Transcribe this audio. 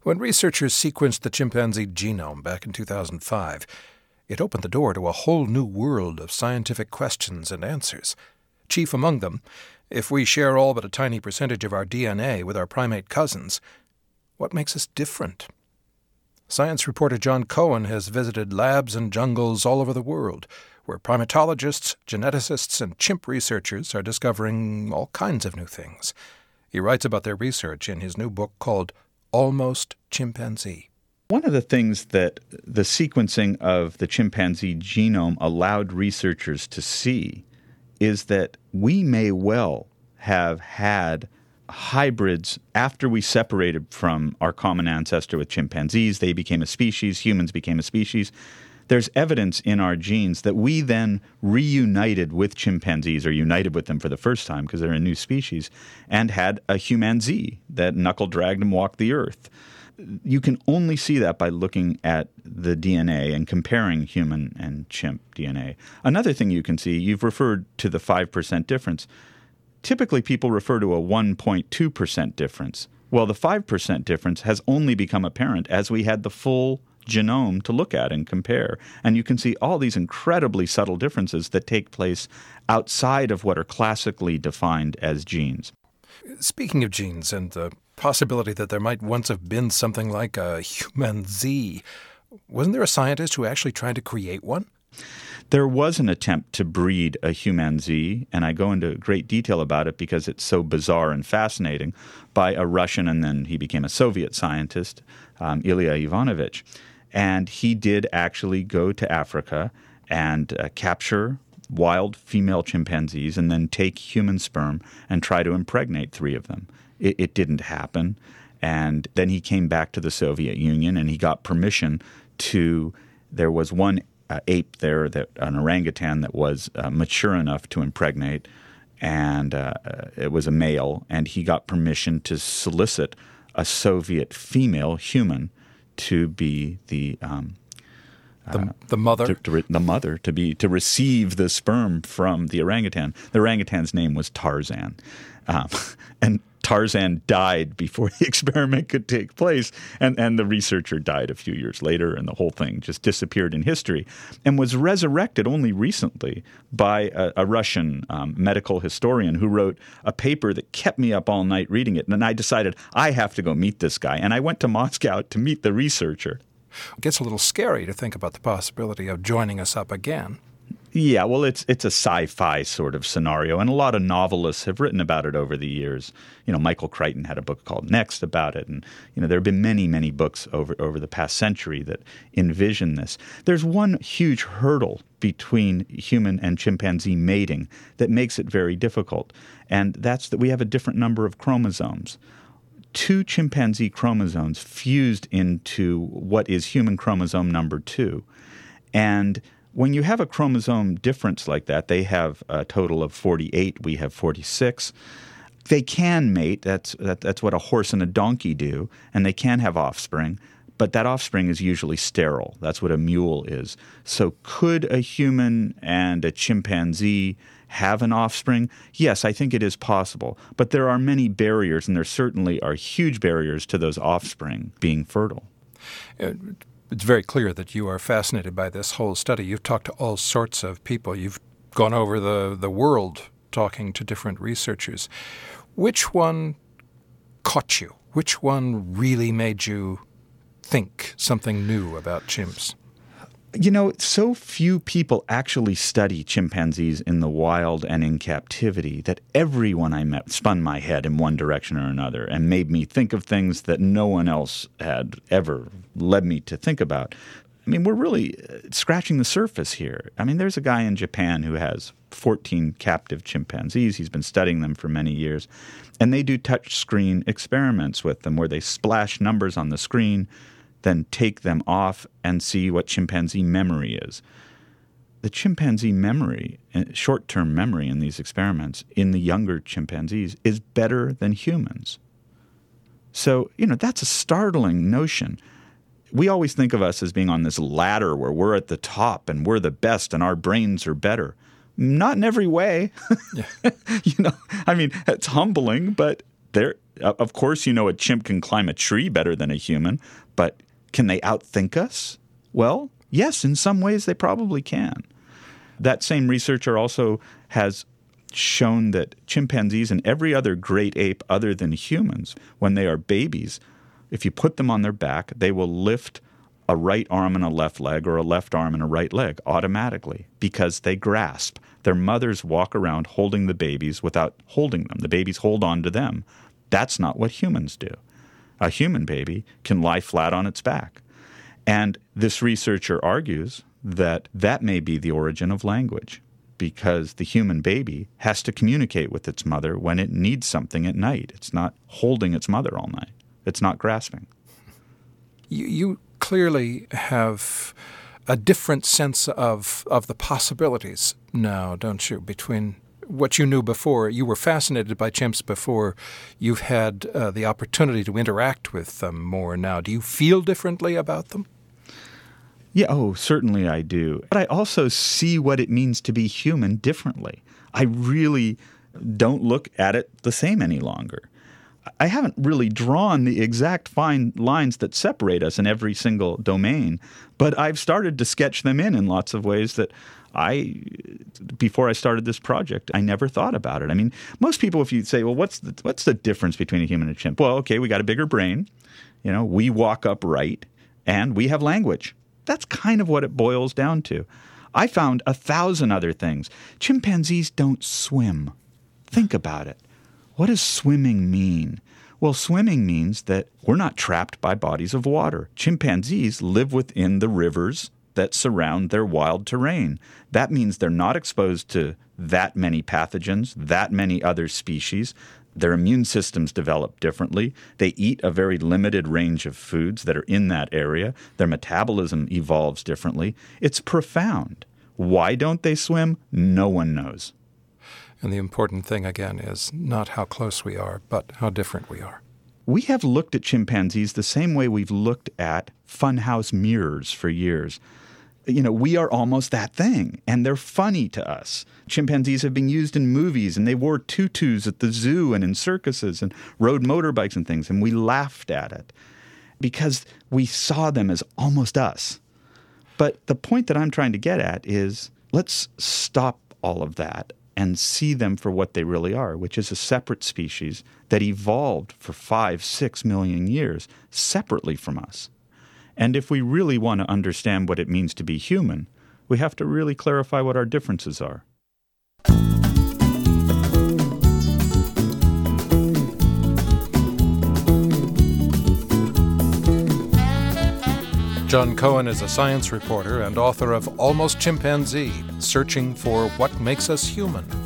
When researchers sequenced the chimpanzee genome back in 2005, it opened the door to a whole new world of scientific questions and answers. Chief among them, if we share all but a tiny percentage of our DNA with our primate cousins, what makes us different? Science reporter John Cohen has visited labs and jungles all over the world, where primatologists, geneticists, and chimp researchers are discovering all kinds of new things. He writes about their research in his new book called Almost Chimpanzee. One of the things that the sequencing of the chimpanzee genome allowed researchers to see is that we may well have had hybrids after we separated from our common ancestor with chimpanzees. They became a species, humans became a species. There's evidence in our genes that we then reunited with chimpanzees, or united with them for the first time because they're a new species, and had a humanzee that knuckle-dragged and walked the earth. You can only see that by looking at the DNA and comparing human and chimp DNA. Another thing you can see, you've referred to the 5% difference. Typically, people refer to a 1.2% difference. Well, the 5% difference has only become apparent as we had the full genome to look at and compare. And you can see all these incredibly subtle differences that take place outside of what are classically defined as genes. Speaking of genes and the possibility that there might once have been something like a humanzee, wasn't there a scientist who actually tried to create one? There was an attempt to breed a humanzee, and I go into great detail about it because it's so bizarre and fascinating, by a Russian, and then he became a Soviet scientist, Ilya Ivanovich. And he did actually go to Africa and capture wild female chimpanzees and then take human sperm and try to impregnate 3 of them. It didn't happen. And then he came back to the Soviet Union and he got permission to – there was one ape there, an orangutan that was mature enough to impregnate, and it was a male, and he got permission to solicit a Soviet female human to be the mother, the mother to receive the sperm from the orangutan. The orangutan's name was Tarzan, and Tarzan died before the experiment could take place, and the researcher died a few years later, and the whole thing just disappeared in history and was resurrected only recently by a Russian medical historian who wrote a paper that kept me up all night reading it. And I decided I have to go meet this guy, and I went to Moscow to meet the researcher. It gets a little scary to think about the possibility of joining us up again. Yeah, well, it's a sci-fi sort of scenario, and a lot of novelists have written about it over the years. You know, Michael Crichton had a book called Next about it, and there have been many, many books over the past century that envision this. There's one huge hurdle between human and chimpanzee mating that makes it very difficult, and that's that we have a different number of chromosomes. 2 chimpanzee chromosomes fused into what is human chromosome number 2, and when you have a chromosome difference like that, they have a total of 48, we have 46. They can mate, that's what a horse and a donkey do, and they can have offspring, but that offspring is usually sterile. That's what a mule is. So could a human and a chimpanzee have an offspring? Yes, I think it is possible, but there are many barriers, and there certainly are huge barriers to those offspring being fertile. It's very clear that you are fascinated by this whole study. You've talked to all sorts of people. You've gone over the world talking to different researchers. Which one caught you? Which one really made you think something new about chimps? So few people actually study chimpanzees in the wild and in captivity that everyone I met spun my head in one direction or another and made me think of things that no one else had ever led me to think about. I mean, we're really scratching the surface here. I mean, there's a guy in Japan who has 14 captive chimpanzees. He's been studying them for many years. And they do touch screen experiments with them where they splash numbers on the screen, then take them off and see what chimpanzee memory is. The chimpanzee memory, short-term memory in these experiments in the younger chimpanzees is better than humans. So, that's a startling notion. We always think of us as being on this ladder where we're at the top and we're the best and our brains are better. Not in every way. Yeah. I mean, it's humbling, but Of course, a chimp can climb a tree better than a human, but can they outthink us? Well, yes, in some ways they probably can. That same researcher also has shown that chimpanzees and every other great ape other than humans, when they are babies, if you put them on their back, they will lift a right arm and a left leg or a left arm and a right leg automatically because they grasp. Their mothers walk around holding the babies without holding them. The babies hold on to them. That's not what humans do. A human baby can lie flat on its back. And this researcher argues that that may be the origin of language because the human baby has to communicate with its mother when it needs something at night. It's not holding its mother all night. It's not grasping. You clearly have a different sense of the possibilities now, don't you, between what you knew before. You were fascinated by chimps before. You've had the opportunity to interact with them more now. Do you feel differently about them? Yeah, certainly I do. But I also see what it means to be human differently. I really don't look at it the same any longer. I haven't really drawn the exact fine lines that separate us in every single domain, but I've started to sketch them in lots of ways that before I started this project, I never thought about it. I mean, most people, if you say, well, what's the difference between a human and a chimp? Well, okay, we got a bigger brain, we walk upright, and we have language. That's kind of what it boils down to. I found 1,000 other things. Chimpanzees don't swim. Think about it. What does swimming mean? Well, swimming means that we're not trapped by bodies of water. Chimpanzees live within the rivers that surround their wild terrain. That means they're not exposed to that many pathogens, that many other species. Their immune systems develop differently. They eat a very limited range of foods that are in that area. Their metabolism evolves differently. It's profound. Why don't they swim? No one knows. And the important thing, again, is not how close we are, but how different we are. We have looked at chimpanzees the same way we've looked at funhouse mirrors for years. We are almost that thing, and they're funny to us. Chimpanzees have been used in movies, and they wore tutus at the zoo and in circuses and rode motorbikes and things, and we laughed at it because we saw them as almost us. But the point that I'm trying to get at is let's stop all of that and see them for what they really are, which is a separate species that evolved for 5-6 million years separately from us. And if we really want to understand what it means to be human, we have to really clarify what our differences are. John Cohen is a science reporter and author of Almost Chimpanzee, Searching for What Makes Us Human.